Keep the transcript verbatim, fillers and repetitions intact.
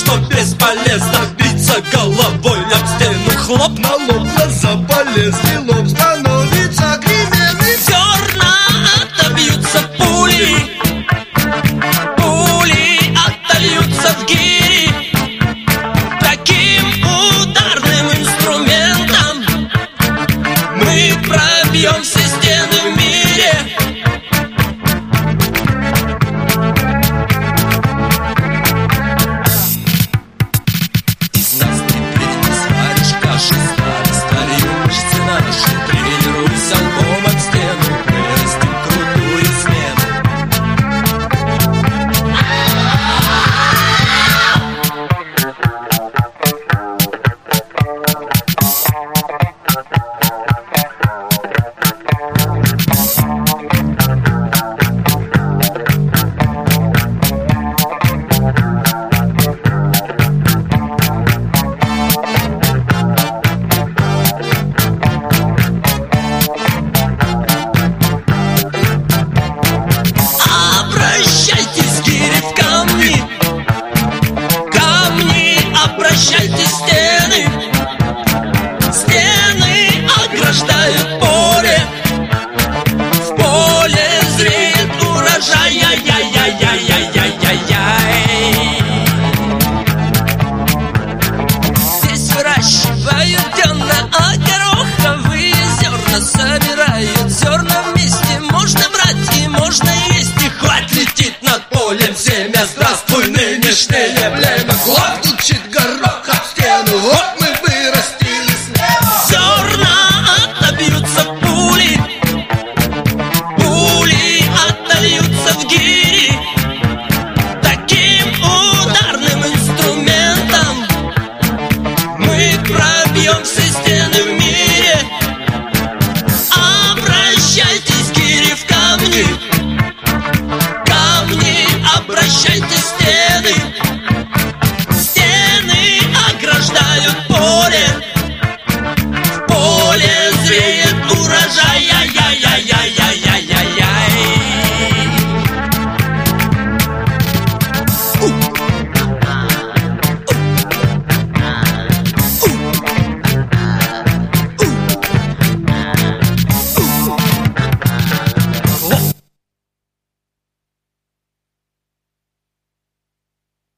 что бесполезно биться головой об стену. Хлоп, на лоб глаза полезли, лоб становится кривенным. Зерна отобьются пули, пули отольются в гири. Таким ударным инструментом мы пробьем все стены в мире. Из нас теперь сваришь каши, старый, старые мышцы наши. Тренируйся лбом об стену, вырастим крутую смену. Обращайтесь, гири, в камни, камни, обращайтесь, стены. Стены ограждают поле, в поле зреет урожай. Яй-яй-яй-яй-яй-яй-яй. Здесь выращивают денно-гороховые зерна, собирают зерна вместе, можно брать и можно есть. И хватит летит над полем семя, здравствуй, нынешнее племя. Хлоп, стучит горох об стену, вот мы вырастили слева. Зерна отобьются пули, пули отольются в гири. Таким ударным инструментом мы пробьем все стены в мире. Обращайтесь, гири, в камни,